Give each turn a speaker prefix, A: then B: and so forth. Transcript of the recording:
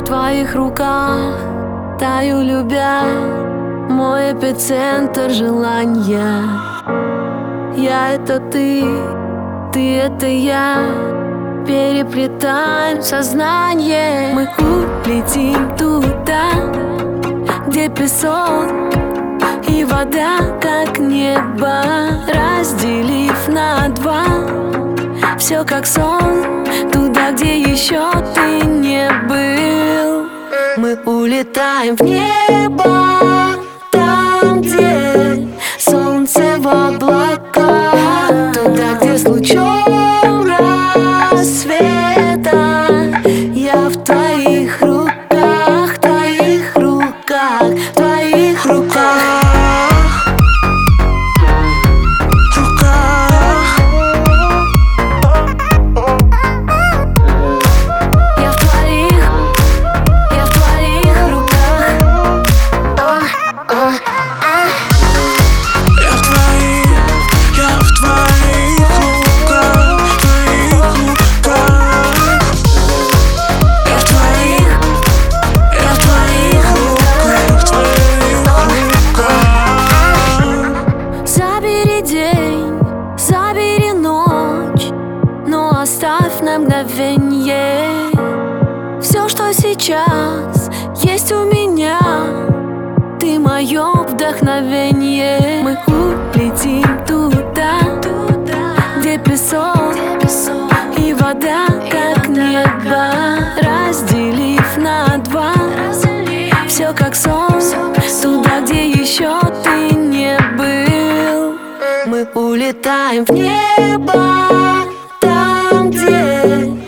A: твоих руках таю, любя, мой эпицентр желания. Я — это ты это я. Переплетаем сознание. Мы улетим туда, где песок и вода, как небо, разделив на два. Все как сон, туда, где еще ты не был. Мы улетаем в небо, там, где солнце в облаках, туда, где с лучом рассвета я в твоих руках, твоих руках, твоих руках. Забери ночь, но оставь на мгновенье все, что сейчас есть у меня. Ты мое вдохновение. Мы улетим туда, где песок и вода, как небо, разделив на два. Все как сон, туда, где еще ты не был. Мы улетаем в небо, там, где